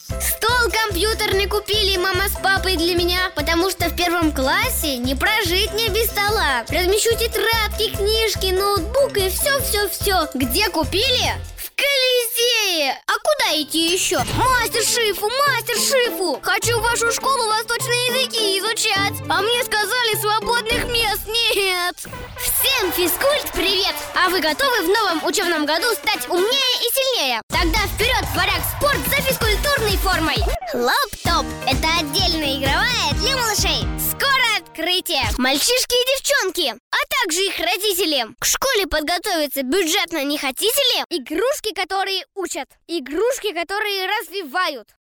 Стол компьютерный купили мама с папой для меня, потому что в 1 классе не прожить мне без стола. Размещу тетрадки, книжки, ноутбук и все. Где купили? В Колизее! А куда идти еще? Мастер-шифу! Хочу в вашу школу восточные языки изучать. А мне сказали, свободных мест нет. Всем физкульт привет! А вы готовы в новом учебном году стать умнее и сильнее? Тогда вперед, варяг спорт за физкультурной формой! Хлоп-топ – это отдельная игровая для малышей. Скоро открытие! Мальчишки и девчонки, а также их родители. К школе подготовиться бюджетно не хотите ли? Игрушки, которые учат. Игрушки, которые развивают.